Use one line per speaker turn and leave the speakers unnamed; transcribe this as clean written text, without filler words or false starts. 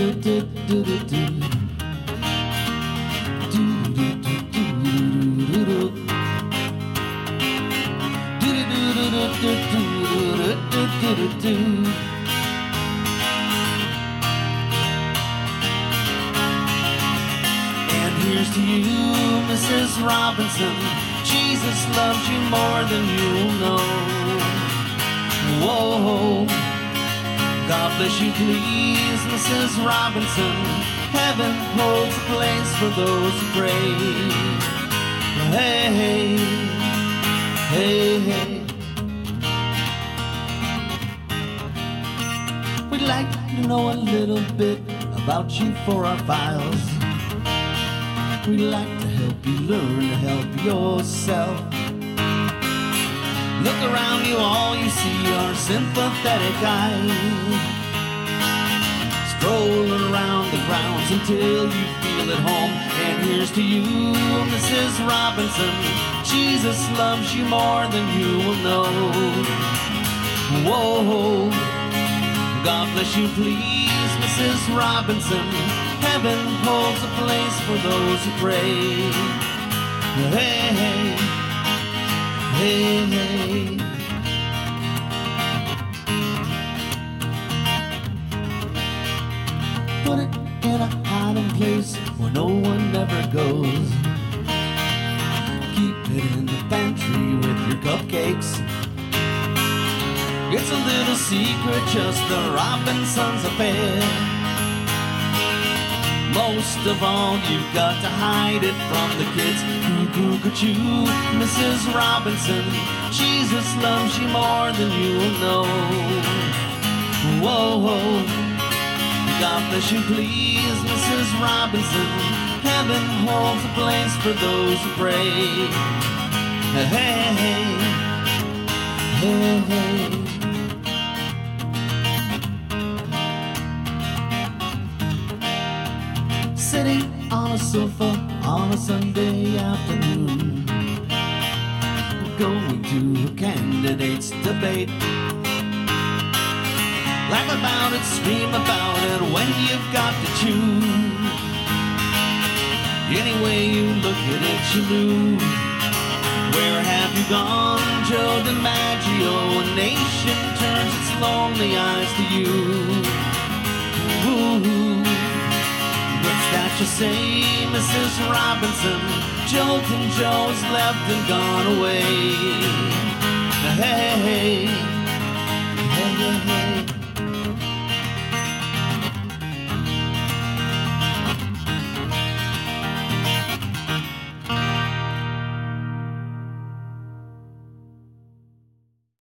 And here's to you, Mrs. Robinson. Jesus loves you more than you'll know. Whoa, God bless you, please, Mrs. Robinson. Heaven holds a place for those who pray. Hey, hey, hey. We'd like to know a little bit about you for our files. We'd like to help you learn to help yourself. Look around you, all you see are sympathetic eyes. Strolling around the grounds until you feel at home. And here's to you, Mrs. Robinson. Jesus loves you more than you will know. Whoa, God bless you, please, Mrs. Robinson. Heaven holds a place for those who pray. Hey, hey, hey, hey. Put it in a hiding place where no one ever goes. Keep it in the pantry with your cupcakes. It's a little secret, just the Robinsons' affair. Most of all, you've got to hide it from the kids. Cuckoo-cuckoo, Mrs. Robinson. Jesus loves you more than you'll know. Whoa, whoa. God bless you, please, Mrs. Robinson. Heaven holds a place for those who pray. Hey, hey, hey, hey. Sitting on a sofa on a Sunday afternoon, going to a candidate's debate. Laugh about it, scream about it when you've got to choose. Any way you look at it, you lose. Where have you gone, Joe DiMaggio? A nation turns its lonely eyes to you. Ooh. What's that you say, Mrs. Robinson? Jolton Joe's left and gone away.